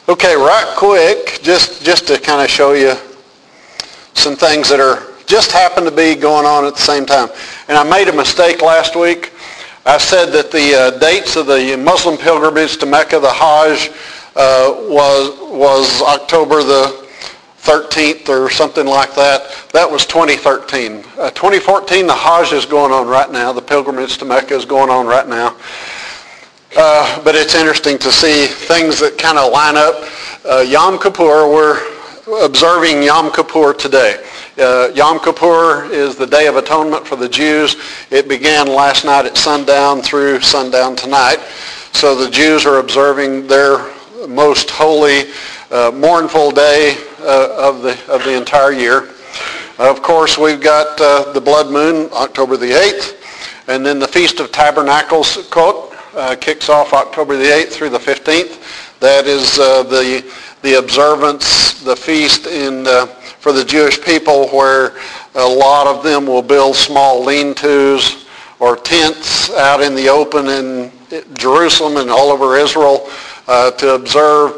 Okay, right quick, just to kind of show you some things that are just happen to be going on at the same time. And I made a mistake last week. I said that the dates of the Muslim pilgrimage to Mecca, the Hajj, was October the 13th or something like that. That was 2013. 2014, the Hajj is going on right now. The pilgrimage to Mecca is going on right now. But it's interesting to see things that kind of line up. Yom Kippur, we're observing Yom Kippur today. Yom Kippur is the Day of Atonement for the Jews. It began last night at sundown through sundown tonight. So the Jews are observing their most holy, mournful day of the entire year. Of course, we've got the blood moon, October the 8th, and then the Feast of Tabernacles, kicks off October the 8th through the 15th. That is the observance, the feast for the Jewish people, where a lot of them will build small lean-tos or tents out in the open in Jerusalem and all over Israel to observe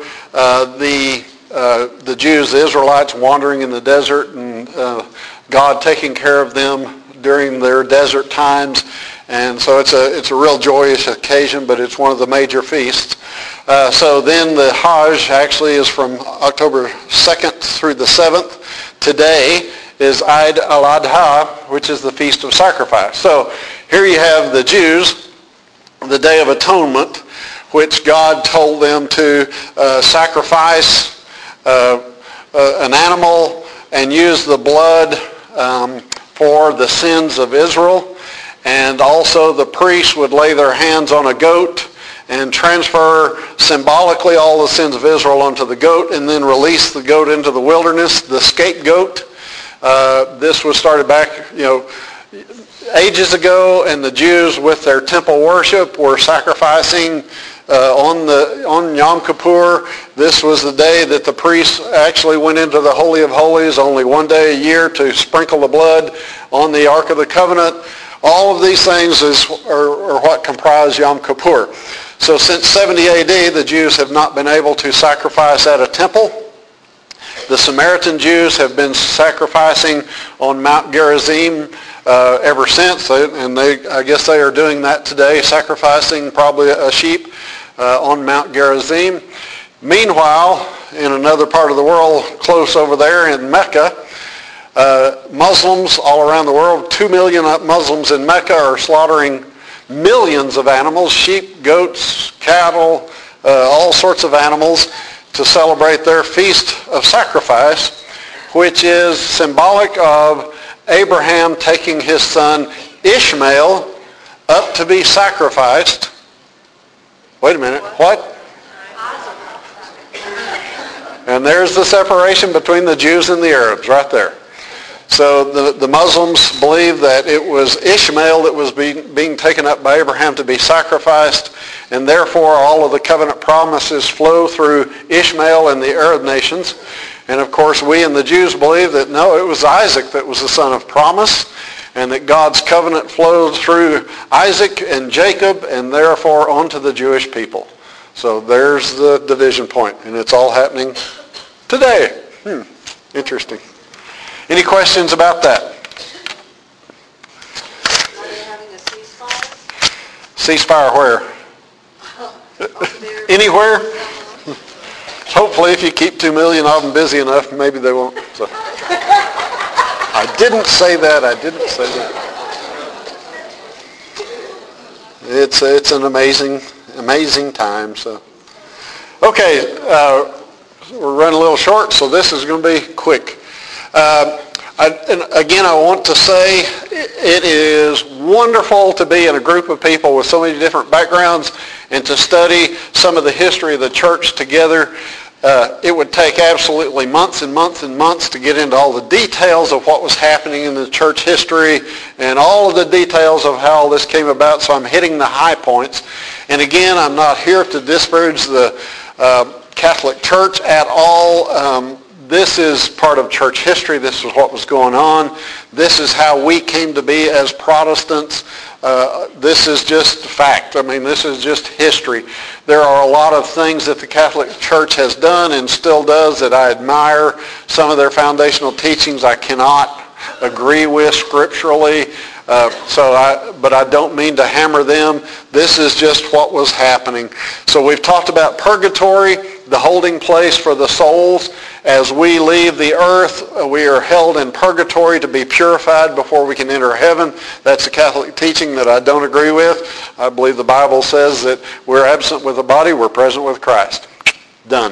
the Jews, the Israelites, wandering in the desert and God taking care of them during their desert times. And so it's a real joyous occasion, but it's one of the major feasts. So then the Hajj actually is from October 2nd through the 7th. Today is Eid al-Adha, which is the Feast of Sacrifice. So here you have the Jews, the Day of Atonement, which God told them to sacrifice an animal and use the blood for the sins of Israel. And also the priests would lay their hands on a goat and transfer symbolically all the sins of Israel onto the goat and then release the goat into the wilderness, the scapegoat. This was started back, ages ago, and the Jews with their temple worship were sacrificing on Yom Kippur. This was the day that the priests actually went into the Holy of Holies only one day a year to sprinkle the blood on the Ark of the Covenant. All of these things are what comprise Yom Kippur. So since 70 AD, the Jews have not been able to sacrifice at a temple. The Samaritan Jews have been sacrificing on Mount Gerizim ever since, and I guess they are doing that today, sacrificing probably a sheep on Mount Gerizim. Meanwhile, in another part of the world, close over there in Mecca, Muslims all around the world, 2 million Muslims in Mecca are slaughtering millions of animals, sheep, goats, cattle, all sorts of animals to celebrate their Feast of Sacrifice, which is symbolic of Abraham taking his son Ishmael up to be sacrificed. Wait a minute, what? And there's the separation between the Jews and the Arabs right there. So the Muslims believe that it was Ishmael that was being taken up by Abraham to be sacrificed, and therefore all of the covenant promises flow through Ishmael and the Arab nations. And of course we and the Jews believe that no, it was Isaac that was the son of promise, and that God's covenant flowed through Isaac and Jacob and therefore onto the Jewish people. So there's the division point, and it's all happening today. Interesting. Any questions about that? Are they having a ceasefire? Ceasefire where? Anywhere? Hopefully if you keep 2 million of them busy enough, maybe they won't. So. I didn't say that. It's an amazing time. So, okay, we're running a little short, so this is going to be quick. And again, I want to say it is wonderful to be in a group of people with so many different backgrounds and to study some of the history of the church together. It would take absolutely months and months and months to get into all the details of what was happening in the church history and all of the details of how all this came about, so I'm hitting the high points. And again, I'm not here to disparage the Catholic Church at all. This is part of church history. This is what was going on. This is how we came to be as Protestants This is just fact. I mean, this is just history. There are a lot of things that the Catholic Church has done and still does that I admire. Some of their foundational teachings I cannot agree with scripturally, but I don't mean to hammer them. This is just what was happening. So we've talked about purgatory, the holding place for the souls. As we leave the earth, we are held in purgatory to be purified before we can enter heaven. That's a Catholic teaching that I don't agree with. I believe the Bible says that we're absent with the body, we're present with Christ. Done.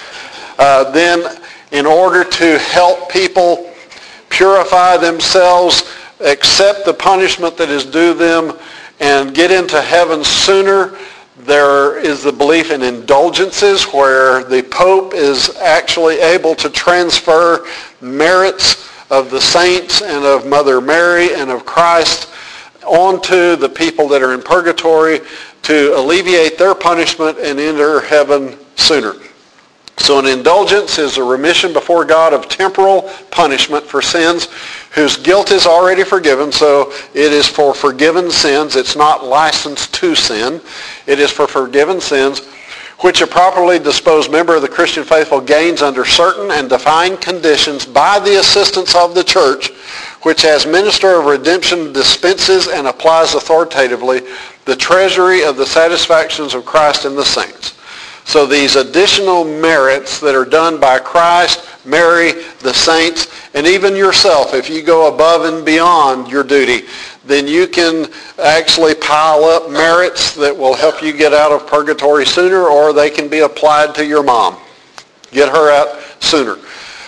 Then, in order to help people purify themselves, accept the punishment that is due them, and get into heaven sooner, there is the belief in indulgences where the Pope is actually able to transfer merits of the saints and of Mother Mary and of Christ onto the people that are in purgatory to alleviate their punishment and enter heaven sooner. So an indulgence is a remission before God of temporal punishment for sins whose guilt is already forgiven. So it is for forgiven sins. It's not licensed to sin. It is for forgiven sins, which a properly disposed member of the Christian faithful gains under certain and defined conditions by the assistance of the Church, which as minister of redemption dispenses and applies authoritatively the treasury of the satisfactions of Christ and the saints. So these additional merits that are done by Christ, Mary, the saints, and even yourself, if you go above and beyond your duty, then you can actually pile up merits that will help you get out of purgatory sooner, or they can be applied to your mom. Get her out sooner.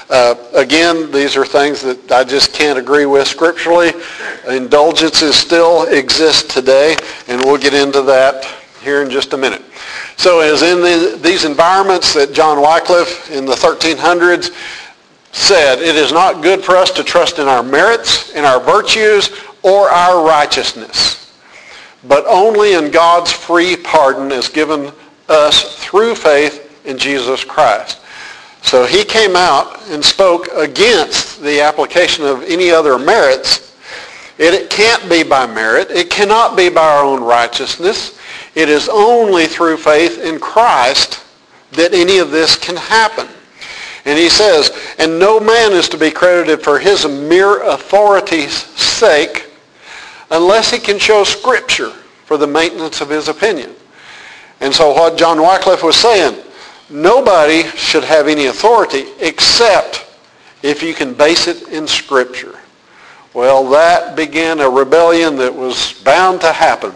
Again, these are things that I just can't agree with scripturally. Indulgences still exist today, and we'll get into that here in just a minute. So as in these environments that John Wycliffe in the 1300s said, it is not good for us to trust in our merits, in our virtues, or our righteousness, but only in God's free pardon as given us through faith in Jesus Christ. So he came out and spoke against the application of any other merits. It can't be by merit. It cannot be by our own righteousness. It is only through faith in Christ that any of this can happen. And he says, and no man is to be credited for his mere authority's sake unless he can show Scripture for the maintenance of his opinion. And so what John Wycliffe was saying, nobody should have any authority except if you can base it in Scripture. Well, that began a rebellion that was bound to happen.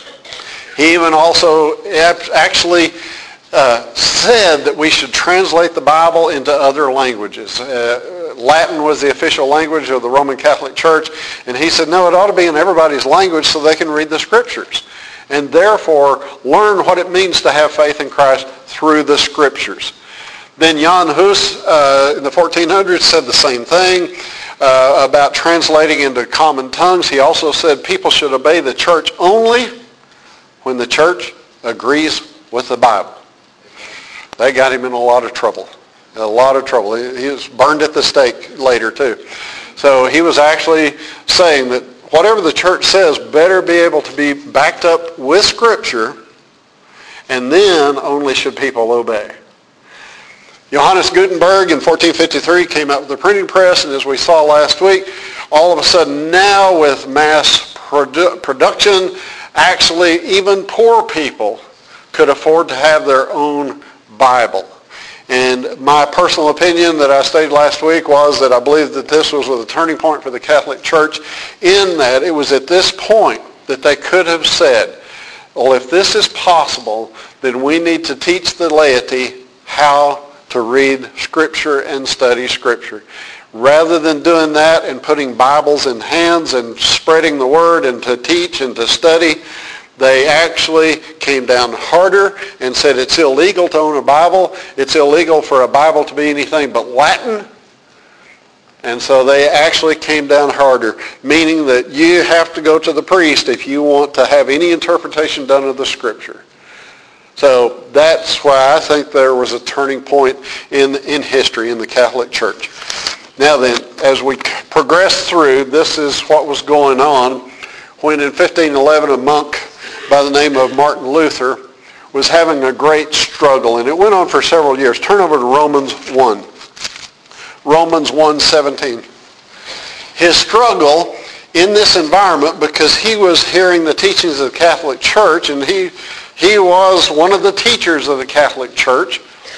He even also actually said that we should translate the Bible into other languages. Latin was the official language of the Roman Catholic Church, and he said, no, it ought to be in everybody's language so they can read the Scriptures, and therefore learn what it means to have faith in Christ through the Scriptures. Then Jan Hus in the 1400s said the same thing about translating into common tongues. He also said people should obey the church only when the church agrees with the Bible. They got him in a lot of trouble. A lot of trouble. He was burned at the stake later too. So he was actually saying that whatever the church says better be able to be backed up with Scripture, and then only should people obey. Johannes Gutenberg in 1453 came out with the printing press, and as we saw last week, all of a sudden now with mass production, actually even poor people could afford to have their own Bible. And my personal opinion that I stated last week was that I believe that this was a turning point for the Catholic Church, in that it was at this point that they could have said, well, if this is possible, then we need to teach the laity how to read Scripture and study Scripture. Rather than doing that and putting Bibles in hands and spreading the Word and to teach and to study, they actually came down harder and said it's illegal to own a Bible. It's illegal for a Bible to be anything but Latin. And so they actually came down harder, meaning that you have to go to the priest if you want to have any interpretation done of the Scripture. So that's why I think there was a turning point in history in the Catholic Church. Now then, as we progress through, this is what was going on when in 1511 a monk by the name of Martin Luther was having a great struggle, and it went on for several years. Turn over to Romans 1. Romans 1:17. His struggle in this environment, because he was hearing the teachings of the Catholic Church, and he was one of the teachers of the Catholic Church.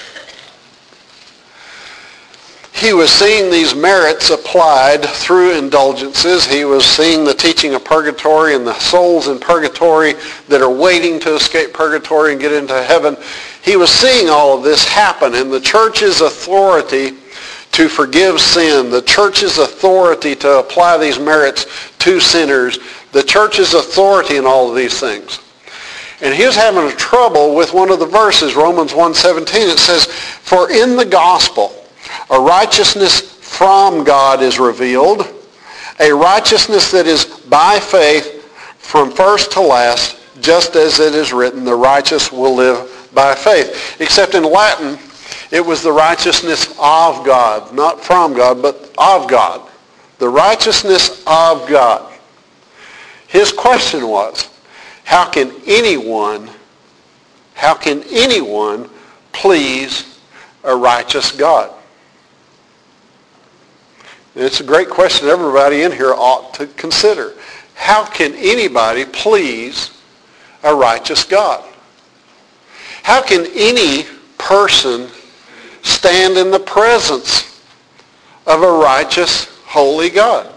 He was seeing these merits applied through indulgences. He was seeing the teaching of purgatory and the souls in purgatory that are waiting to escape purgatory and get into heaven. He was seeing all of this happen, and the church's authority to forgive sin, the church's authority to apply these merits to sinners, the church's authority in all of these things. And he was having trouble with one of the verses, Romans 1:17. It says, "For in the gospel a righteousness from God is revealed, a righteousness that is by faith from first to last, just as it is written, the righteous will live by faith." Except in Latin, it was the righteousness of God, not from God, but of God. The righteousness of God. His question was, how can anyone please a righteous God? And it's a great question everybody in here ought to consider. How can anybody please a righteous God? How can any person stand in the presence of a righteous, holy God?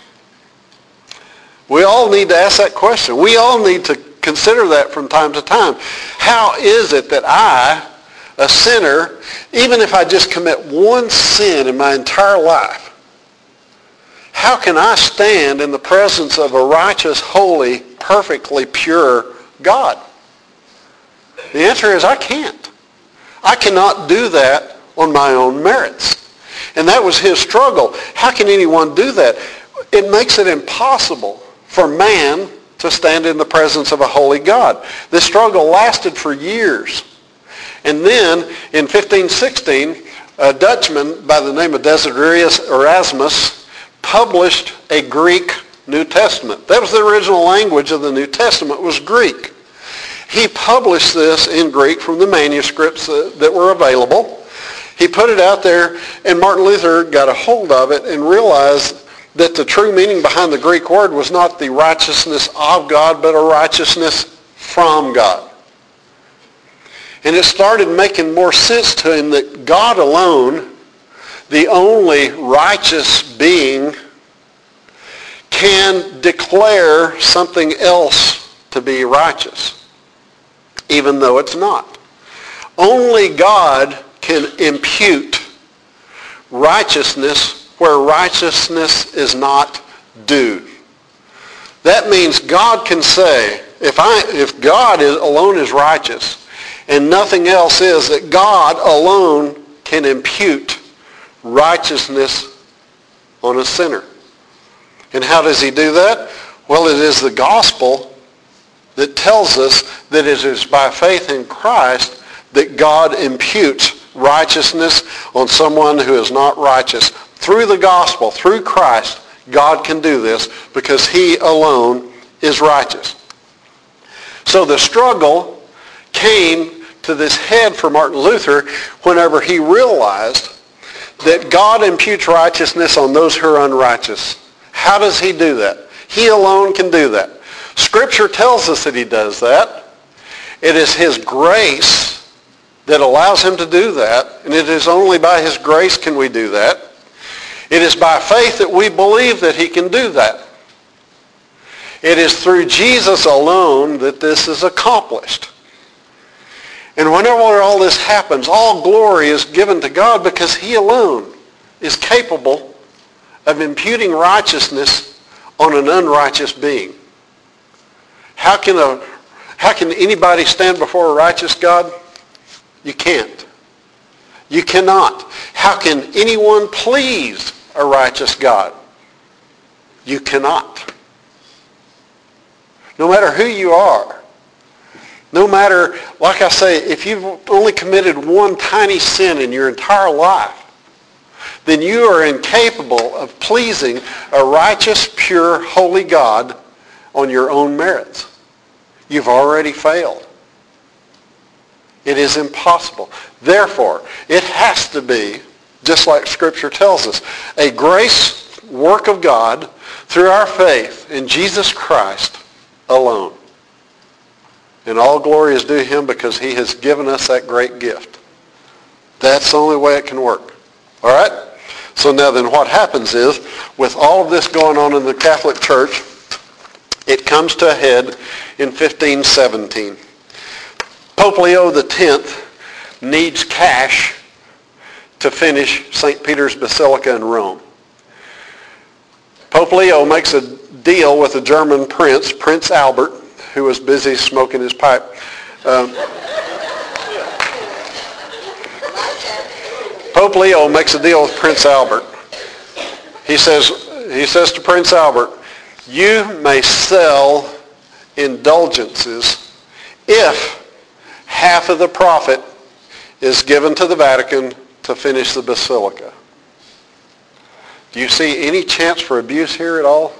We all need to ask that question. We all need to consider that from time to time. How is it that I, a sinner, even if I just commit one sin in my entire life, how can I stand in the presence of a righteous, holy, perfectly pure God? The answer is I can't. I cannot do that on my own merits. And that was his struggle. How can anyone do that? It makes it impossible for man to stand in the presence of a holy God. This struggle lasted for years. And then in 1516, a Dutchman by the name of Desiderius Erasmus published a Greek New Testament. That was the original language of the New Testament, was Greek. He published this in Greek from the manuscripts that were available. He put it out there, and Martin Luther got a hold of it and realized that the true meaning behind the Greek word was not the righteousness of God, but a righteousness from God. And it started making more sense to him that God alone, the only righteous being, can declare something else to be righteous, even though it's not. Only God can impute righteousness where righteousness is not due. That means God can say, if God alone is righteous and nothing else is, that God alone can impute righteousness on a sinner. And how does he do that? Well, it is the gospel that tells us that it is by faith in Christ that God imputes righteousness on someone who is not righteous. Through the gospel, through Christ, God can do this because he alone is righteous. So the struggle came to this head for Martin Luther whenever he realized that God imputes righteousness on those who are unrighteous. How does he do that? He alone can do that. Scripture tells us that he does that. It is his grace that allows him to do that, and it is only by his grace can we do that. It is by faith that we believe that he can do that. It is through Jesus alone that this is accomplished. And whenever all this happens, all glory is given to God because he alone is capable of imputing righteousness on an unrighteous being. How can anybody stand before a righteous God? You can't. You cannot. How can anyone please a righteous God? You cannot. No matter who you are, no matter, like I say, if you've only committed one tiny sin in your entire life, then you are incapable of pleasing a righteous, pure, holy God on your own merits. You've already failed. It is impossible. Therefore, it has to be, just like Scripture tells us, a grace work of God through our faith in Jesus Christ alone. And all glory is due him because he has given us that great gift. That's the only way it can work. All right? So now then what happens is, with all of this going on in the Catholic Church, it comes to a head in 1517. Pope Leo X needs cash to finish St. Peter's Basilica in Rome. Pope Leo makes a deal with a German prince, Prince Albert, who was busy smoking his pipe. Pope Leo makes a deal with Prince Albert. He says to Prince Albert, you may sell indulgences if half of the profit is given to the Vatican to finish the basilica. Do you see any chance for abuse here at all?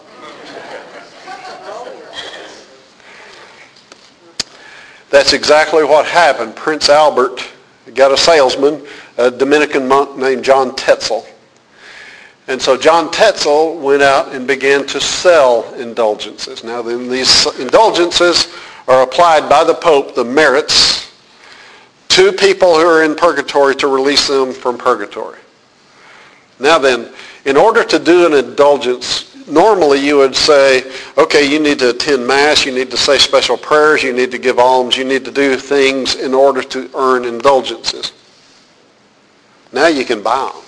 That's exactly what happened. Prince Albert got a salesman, a Dominican monk named John Tetzel. And so John Tetzel went out and began to sell indulgences. Now then, these indulgences are applied by the Pope, the merits, to people who are in purgatory to release them from purgatory. Now then, in order to do an indulgence, normally you would say, okay, you need to attend Mass, you need to say special prayers, you need to give alms, you need to do things in order to earn indulgences. Now you can buy them.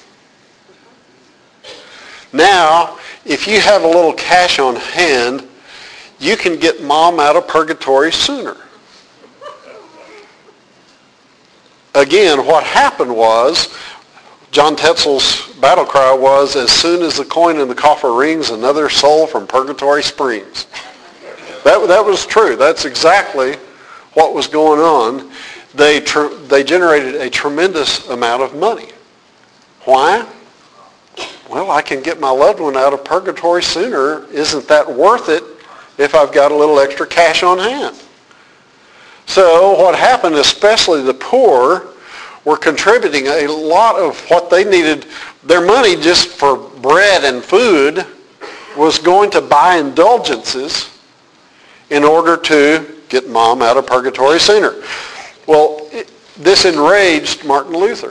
Now, if you have a little cash on hand, you can get mom out of purgatory sooner. Again, what happened was, John Tetzel's battle cry was, as soon as the coin in the coffer rings, another soul from purgatory springs. That was true. That's exactly what was going on. They generated a tremendous amount of money. Why? Well, I can get my loved one out of purgatory sooner. Isn't that worth it if I've got a little extra cash on hand? So what happened, especially the poor, were contributing a lot of what they needed. Their money just for bread and food was going to buy indulgences in order to get mom out of purgatory sooner. Well, this enraged Martin Luther.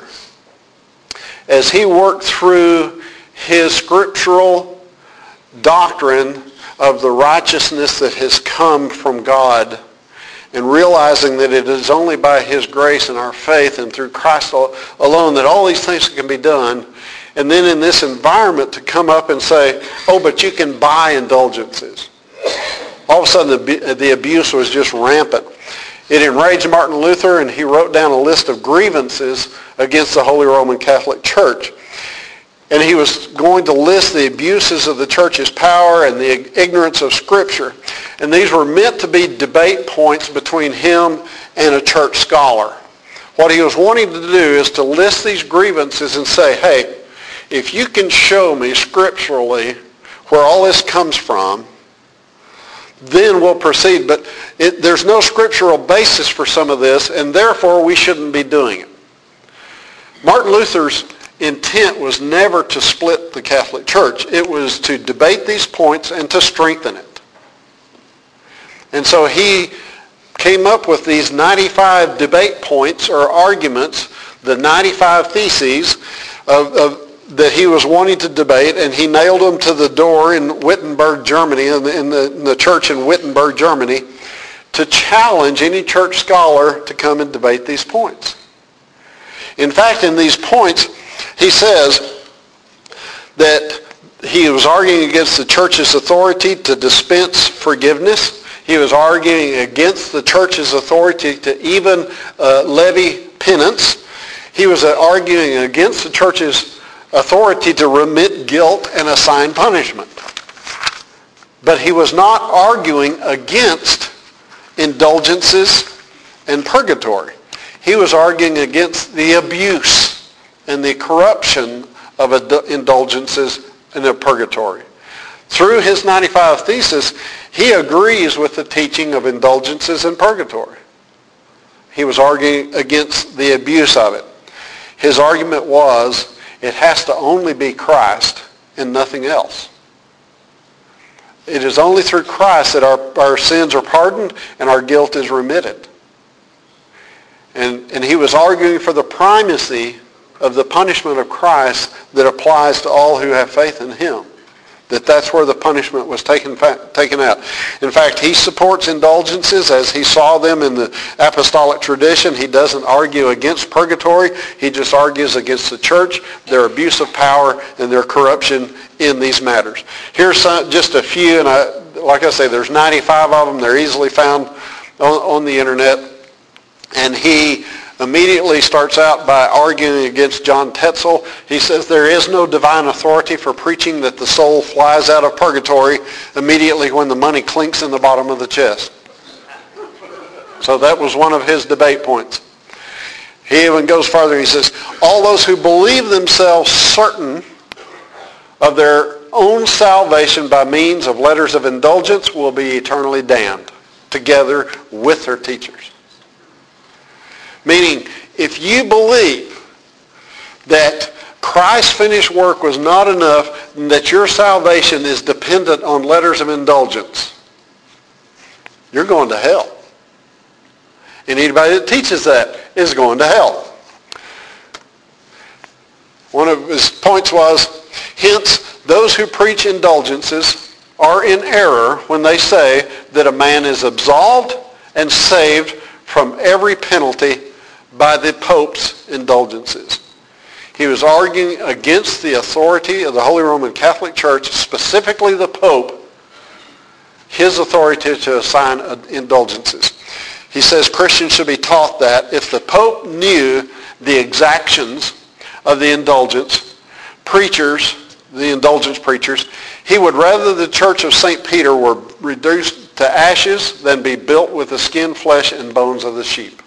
As he worked through his scriptural doctrine of the righteousness that has come from God, and realizing that it is only by his grace and our faith and through Christ alone that all these things can be done, and then in this environment to come up and say, oh, but you can buy indulgences. All of a sudden the abuse was just rampant. It enraged Martin Luther, and he wrote down a list of grievances against the Holy Roman Catholic Church. And he was going to list the abuses of the church's power and the ignorance of Scripture. And these were meant to be debate points between him and a church scholar. What he was wanting to do is to list these grievances and say, hey, if you can show me scripturally where all this comes from, then we'll proceed. But there's no scriptural basis for some of this, and therefore we shouldn't be doing it. Martin Luther's intent was never to split the Catholic Church. It was to debate these points and to strengthen it. And so he came up with these 95 debate points or arguments, the 95 theses that he was wanting to debate, and he nailed them to the door in Wittenberg, Germany, in the church in Wittenberg, Germany, to challenge any church scholar to come and debate these points. In fact, in these points, he says that he was arguing against the church's authority to dispense forgiveness. He was arguing against the church's authority to even levy penance. He was arguing against the church's authority to remit guilt and assign punishment. But he was not arguing against indulgences and purgatory. He was arguing against the abuse and the corruption of indulgences and of purgatory. Through his 95 Thesis, he agrees with the teaching of indulgences in purgatory. He was arguing against the abuse of it. His argument was, it has to only be Christ and nothing else. It is only through Christ that our sins are pardoned and our guilt is remitted. And he was arguing for the primacy of the punishment of Christ that applies to all who have faith in him. That's where the punishment was taken out. In fact, he supports indulgences as he saw them in the apostolic tradition. He doesn't argue against purgatory. He just argues against the church, their abuse of power, and their corruption in these matters. Here's just a few, and like I say, there's 95 of them. They're easily found on the internet. And he immediately starts out by arguing against John Tetzel. He says there is no divine authority for preaching that the soul flies out of purgatory immediately when the money clinks in the bottom of the chest. So that was one of his debate points. He even goes further. He says, all those who believe themselves certain of their own salvation by means of letters of indulgence will be eternally damned together with their teachers. Meaning, if you believe that Christ's finished work was not enough and that your salvation is dependent on letters of indulgence, you're going to hell. And anybody that teaches that is going to hell. One of his points was, hence, those who preach indulgences are in error when they say that a man is absolved and saved from every penalty by the Pope's indulgences. He was arguing against the authority of the Holy Roman Catholic Church, specifically the Pope, his authority to assign indulgences. He says Christians should be taught that if the Pope knew the exactions of the indulgence preachers, the indulgence preachers, he would rather the Church of St. Peter were reduced to ashes than be built with the skin, flesh, and bones of the sheep.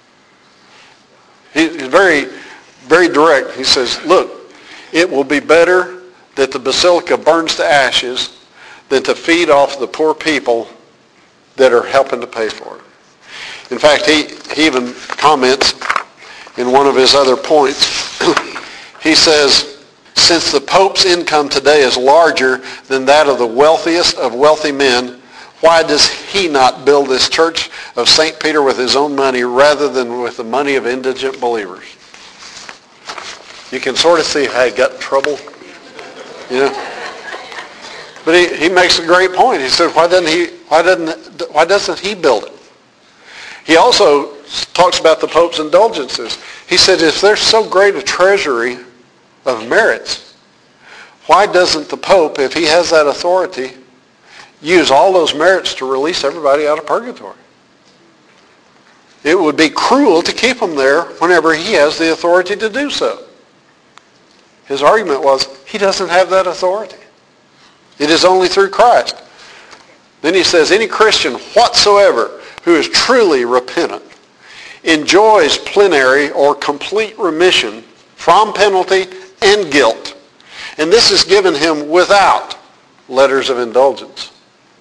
He's very, very direct. He says, look, it will be better that the basilica burns to ashes than to feed off the poor people that are helping to pay for it. In fact, he even comments in one of his other points, he says, since the Pope's income today is larger than that of the wealthiest of wealthy men, why does he not build this church of St. Peter with his own money rather than with the money of indigent believers? You can sort of see how he got in trouble. You know? But he makes a great point. He said, why doesn't he build it? He also talks about the Pope's indulgences. He said, if there's so great a treasury of merits, why doesn't the Pope, if he has that authority, use all those merits to release everybody out of purgatory? It would be cruel to keep them there whenever he has the authority to do so. His argument was, he doesn't have that authority. It is only through Christ. Then he says, any Christian whatsoever who is truly repentant enjoys plenary or complete remission from penalty and guilt. And this is given him without letters of indulgence.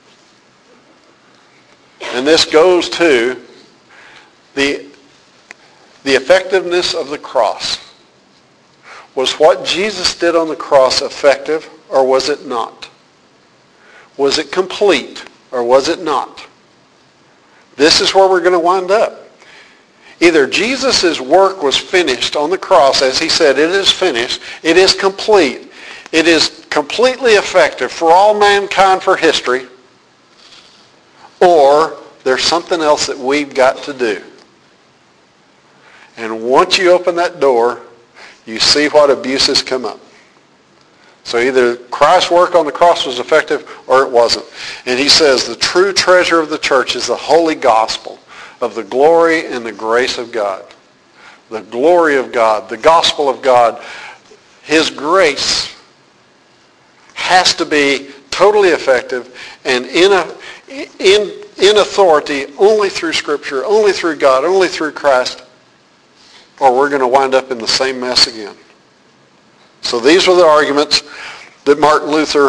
And this goes to the effectiveness of the cross. Was what Jesus did on the cross effective, or was it not? Was it complete, or was it not? This is where we're going to wind up. Either Jesus' work was finished on the cross, as he said, it is finished, it is complete, it is completely effective for all mankind for history, or there's something else that we've got to do. And once you open that door, you see what abuses come up. So either Christ's work on the cross was effective or it wasn't. And he says the true treasure of the church is the holy gospel of the glory and the grace of God. The glory of God, the gospel of God, his grace has to be totally effective and in authority only through Scripture, only through God, only through Christ, or we're going to wind up in the same mess again. So these were the arguments that Martin Luther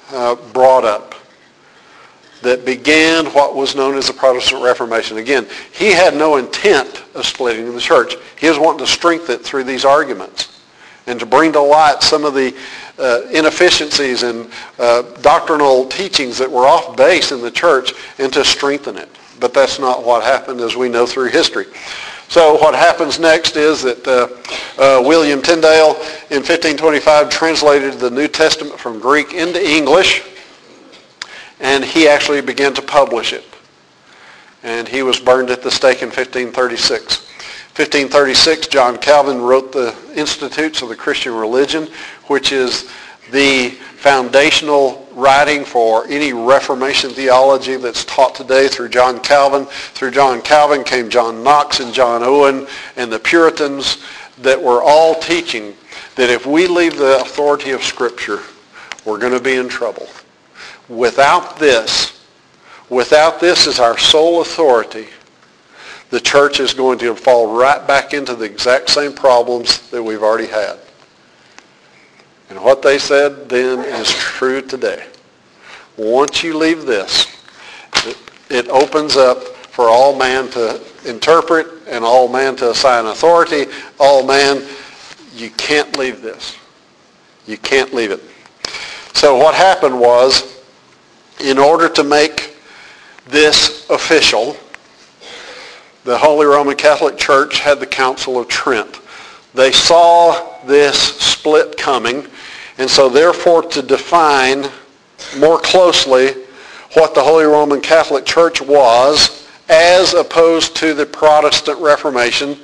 brought up that began what was known as the Protestant Reformation. Again, he had no intent of splitting the church. He was wanting to strengthen it through these arguments and to bring to light some of the inefficiencies and doctrinal teachings that were off base in the church and to strengthen it. But that's not what happened, as we know through history. So what happens next is that William Tyndale in 1525 translated the New Testament from Greek into English, and he actually began to publish it. And he was burned at the stake in 1536. 1536, John Calvin wrote the Institutes of the Christian Religion, which is the foundational writing for any Reformation theology that's taught today through John Calvin. Through John Calvin came John Knox and John Owen and the Puritans that were all teaching that if we leave the authority of Scripture, we're going to be in trouble. Without this as our sole authority, the church is going to fall right back into the exact same problems that we've already had. And what they said then is true today. Once you leave this, it opens up for all man to interpret and all man to assign authority. All man, you can't leave this. You can't leave it. So what happened was, in order to make this official, the Holy Roman Catholic Church had the Council of Trent. They saw this split coming, and so therefore to define more closely what the Holy Roman Catholic Church was as opposed to the Protestant Reformation,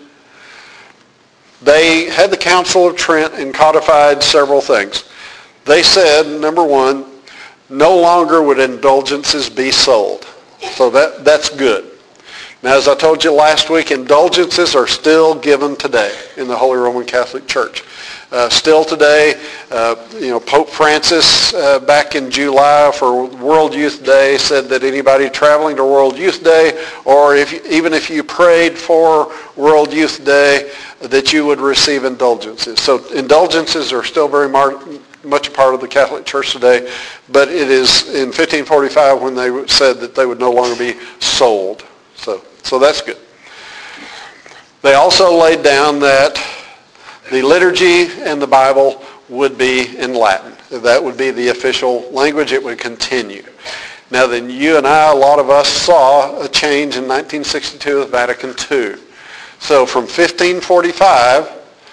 they had the Council of Trent and codified several things. They said, number one, no longer would indulgences be sold. So that's good. Now, as I told you last week, indulgences are still given today in the Holy Roman Catholic Church. Still today, Pope Francis back in July for World Youth Day said that anybody traveling to World Youth Day, or even if you prayed for World Youth Day, that you would receive indulgences. So indulgences are still very much a part of the Catholic Church today, but it is in 1545 when they said that they would no longer be sold. So that's good. They also laid down that the liturgy and the Bible would be in Latin. That would be the official language. It would continue. Now then, you and I, a lot of us, saw a change in 1962 with Vatican II. So from 1545 to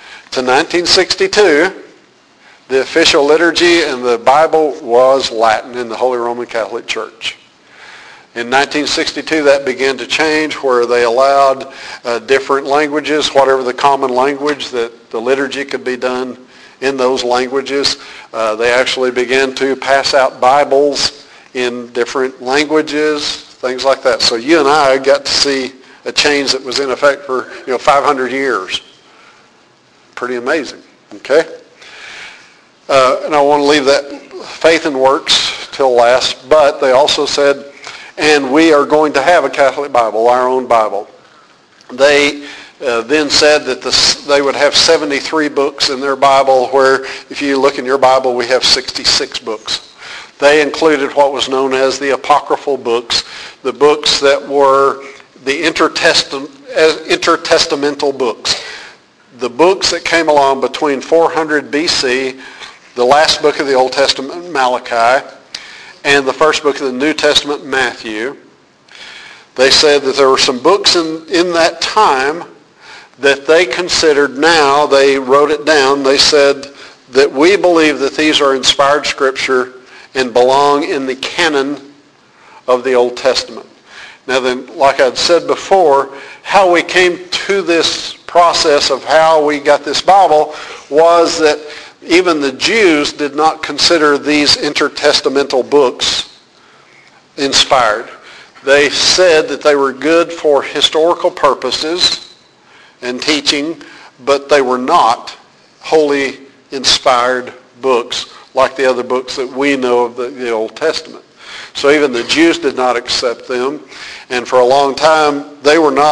1962, the official liturgy and the Bible was Latin in the Holy Roman Catholic Church. In 1962, that began to change where they allowed different languages, whatever the common language, that the liturgy could be done in those languages. They actually began to pass out Bibles in different languages, things like that. So you and I got to see a change that was in effect for 500 years. Pretty amazing, okay? And I want to leave that faith and works till last, but they also said, and we are going to have a Catholic Bible, our own Bible. They then said that they would have 73 books in their Bible, where if you look in your Bible, we have 66 books. They included what was known as the apocryphal books, the books that were the intertestamental books. The books that came along between 400 BC, the last book of the Old Testament, Malachi, and the first book of the New Testament, Matthew. They said that there were some books in that time that they considered, now they wrote it down, they said that we believe that these are inspired scripture and belong in the canon of the Old Testament. Now then, like I'd said before, how we came to this process of how we got this Bible was that even the Jews did not consider these intertestamental books inspired. They said that they were good for historical purposes and teaching, but they were not wholly inspired books like the other books that we know of the Old Testament. So even the Jews did not accept them, and for a long time they were not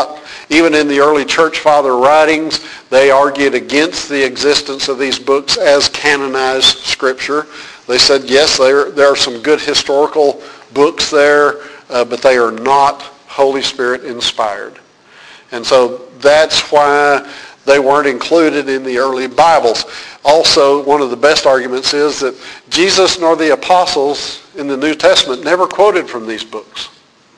Even in the early church father writings, they argued against the existence of these books as canonized scripture. They said, yes, there are some good historical books there, but they are not Holy Spirit inspired. And so that's why they weren't included in the early Bibles. Also, one of the best arguments is that Jesus nor the apostles in the New Testament never quoted from these books.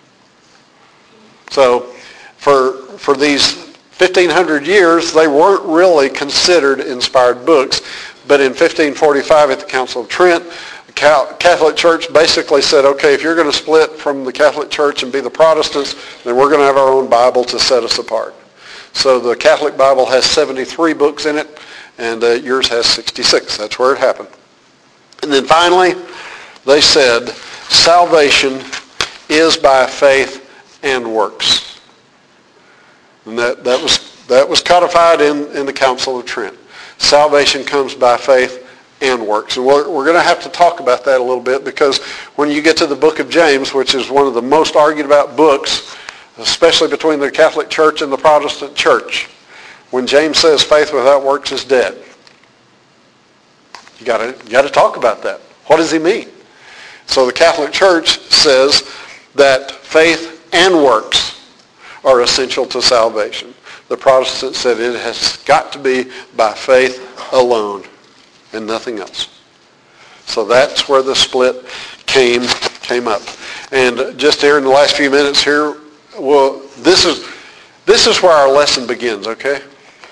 So for these 1,500 years, they weren't really considered inspired books. But in 1545 at the Council of Trent, the Catholic Church basically said, okay, if you're going to split from the Catholic Church and be the Protestants, then we're going to have our own Bible to set us apart. So the Catholic Bible has 73 books in it, and yours has 66. That's where it happened. And then finally, they said, salvation is by faith and works. And that was codified in the Council of Trent. Salvation comes by faith and works. And we're going to have to talk about that a little bit, because when you get to the book of James, which is one of the most argued about books, especially between the Catholic Church and the Protestant Church, when James says faith without works is dead, you got to talk about that. What does he mean? So the Catholic Church says that faith and works are essential to salvation. The Protestant said it has got to be by faith alone and nothing else. So that's where the split came up. And just here in the last few minutes here, well, this is where our lesson begins, okay?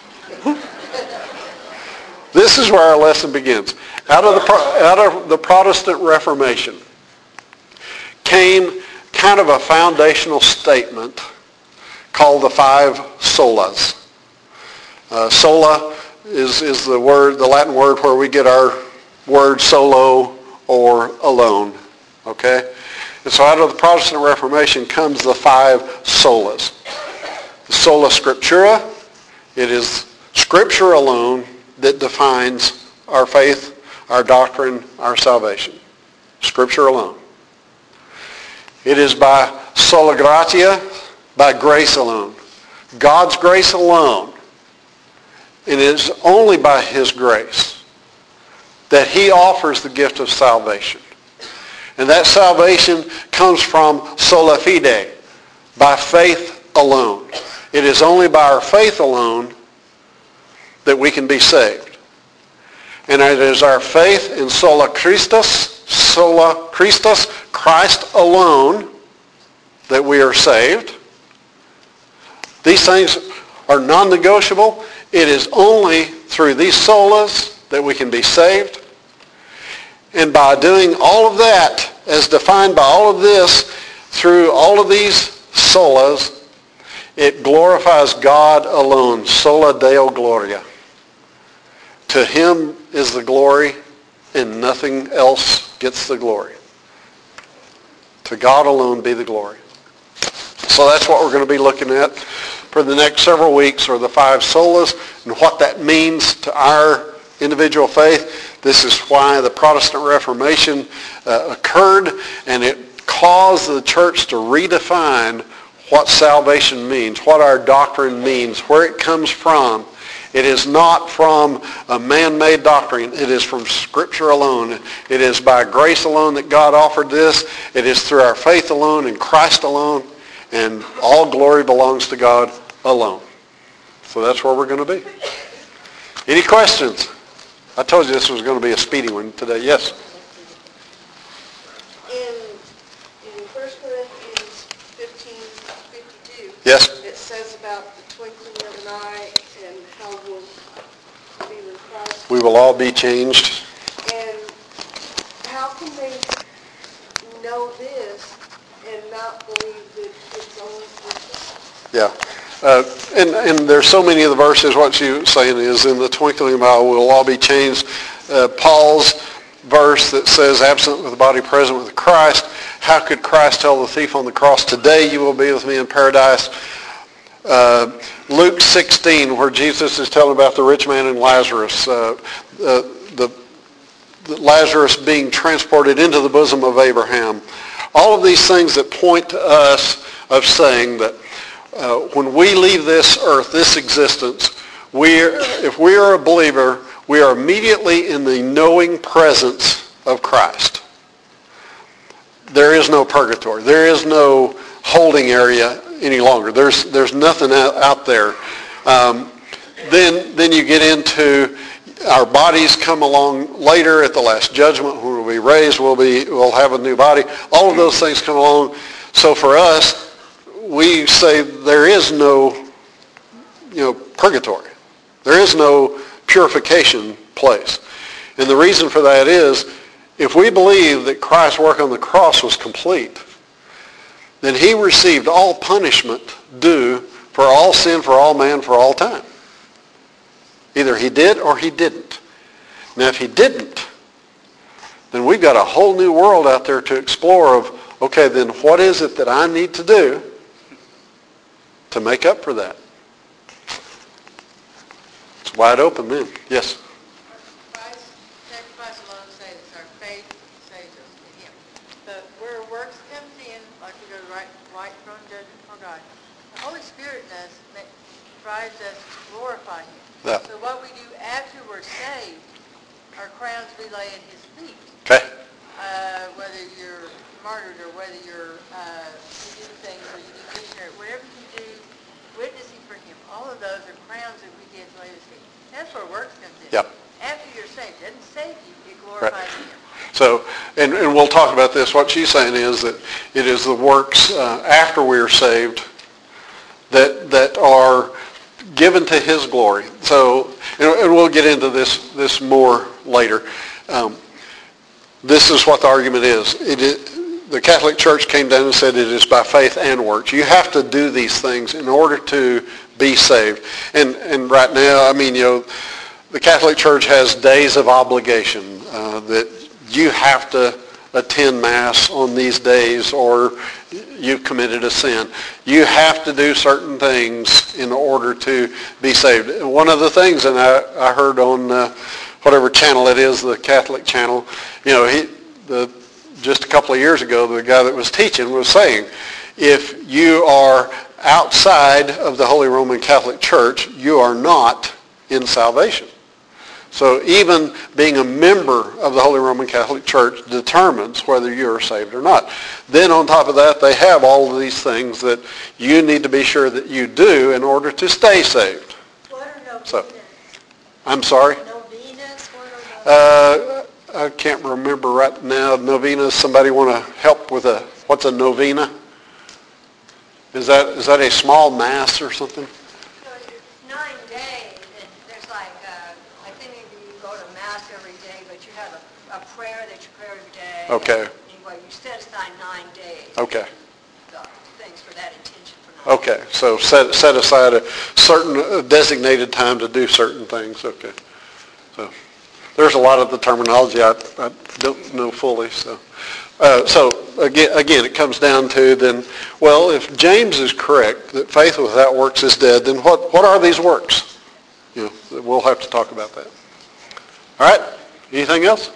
This is where our lesson begins. Out of the Protestant Reformation came kind of a foundational statement called the five solas. Sola is the Latin word where we get our word solo or alone. Okay? And so out of the Protestant Reformation comes the five solas. The sola scriptura, it is Scripture alone that defines our faith, our doctrine, our salvation. Scripture alone. It is by sola gratia, by grace alone. God's grace alone. It is only by his grace that he offers the gift of salvation. And that salvation comes from sola fide, by faith alone. It is only by our faith alone that we can be saved. And it is our faith in sola Christus, Christ alone, that we are saved. These things are non-negotiable. It is only through these solas that we can be saved. And by doing all of that, as defined by all of this, through all of these solas, it glorifies God alone. Sola Deo Gloria. To him is the glory, and nothing else gets the glory. To God alone be the glory. So that's what we're going to be looking at for the next several weeks, are the five solas and what that means to our individual faith. This is why the Protestant Reformation occurred, and it caused the church to redefine what salvation means, what our doctrine means, where it comes from. It is not from a man-made doctrine. It is from Scripture alone. It is by grace alone that God offered this. It is through our faith alone in Christ alone. And all glory belongs to God alone. So that's where we're going to be. Any questions? I told you this was going to be a speedy one today. Yes? In 1 Corinthians 15:52, yes? It says about the twinkling of an eye and how we'll be with Christ. We will all be changed. And how can they know this and not believe that it's only for them? Yeah. And there's so many of the verses, what you're saying is, in the twinkling of an eye we'll all be changed. Paul's verse that says, absent with the body, present with Christ. How could Christ tell the thief on the cross, today you will be with me in paradise? Luke 16, where Jesus is telling about the rich man and Lazarus, the Lazarus being transported into the bosom of Abraham. All of these things that point to us of saying that when we leave this earth, this existence, if we are a believer, we are immediately in the knowing presence of Christ. There is no purgatory. There is no holding area any longer. There's nothing out there. Then you get into our bodies come along later at the last judgment when we'll be raised. We'll have a new body. All of those things come along. So for us, we say there is no purgatory. There is no purification place. And the reason for that is if we believe that Christ's work on the cross was complete, then he received all punishment due for all sin, for all man, for all time. Either he did or he didn't. Now, if he didn't, then we've got a whole new world out there to explore of, okay, then what is it that I need to do to make up for that? It's wide open then. Yes? Sacrifice alone saves us. Our faith saves us in him. But where works comes in, like we go right from judgment for God, the Holy Spirit in us drives us to glorify him. Yeah. So what we do after we're saved, our crowns we lay at his feet. Okay. Whether you're martyred or whether you do things or you do missionary, whatever you do, witnessing for him, all of those are crowns that we get to lay at his feet. That's where works comes in. Yep. After you're saved, it doesn't save you, it glorifies him. So, and we'll talk about this. What she's saying is that it is the works after we are saved that are given to his glory. So, and we'll get into this more later. This is what the argument is. The Catholic Church came down and said it is by faith and works. You have to do these things in order to be saved. And right now, the Catholic Church has days of obligation that you have to attend Mass on these days or you've committed a sin. You have to do certain things in order to be saved. One of the things, and I heard on whatever channel it is, the Catholic channel, just a couple of years ago, the guy that was teaching was saying, if you are outside of the Holy Roman Catholic Church, you are not in salvation. So even being a member of the Holy Roman Catholic Church determines whether you are saved or not. Then on top of that, they have all of these things that you need to be sure that you do in order to stay saved. What are novenas? So, I'm sorry? Novenas? What are novenas? I can't remember right now. Novenas, somebody want to help with what's a novena? Is that a small mass or something? So it's 9 days, and there's like, I think maybe you go to Mass every day, but you have a prayer that you pray every day. Okay. Anyway, you set aside 9 days. Okay. So, thanks for that intention for 9 days. Okay, so set aside a certain designated time to do certain things. Okay. So there's a lot of the terminology I don't know fully. So again, it comes down to then, well, if James is correct that faith without works is dead, then what are these works? We'll have to talk about that. All right. Anything else?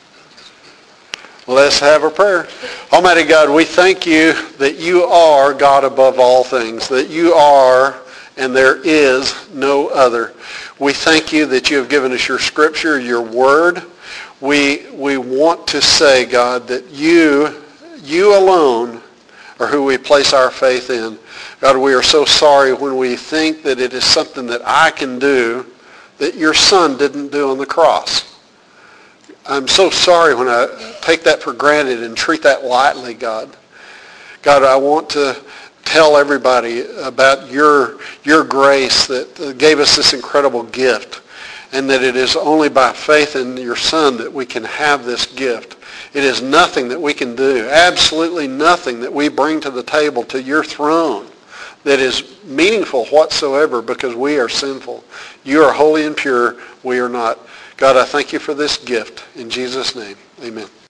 Let's have a prayer. Almighty God, we thank you that you are God above all things, that you are and there is no other. We thank you that you have given us your scripture, your word. We want to say, God, that you alone are who we place our faith in. God, we are so sorry when we think that it is something that I can do that your son didn't do on the cross. I'm so sorry when I take that for granted and treat that lightly, God. God, I want to tell everybody about your grace that gave us this incredible gift, and that it is only by faith in your Son that we can have this gift. It is nothing that we can do, absolutely nothing that we bring to the table, to your throne, that is meaningful whatsoever, because we are sinful. You are holy and pure. We are not. God, I thank you for this gift. In Jesus' name, amen.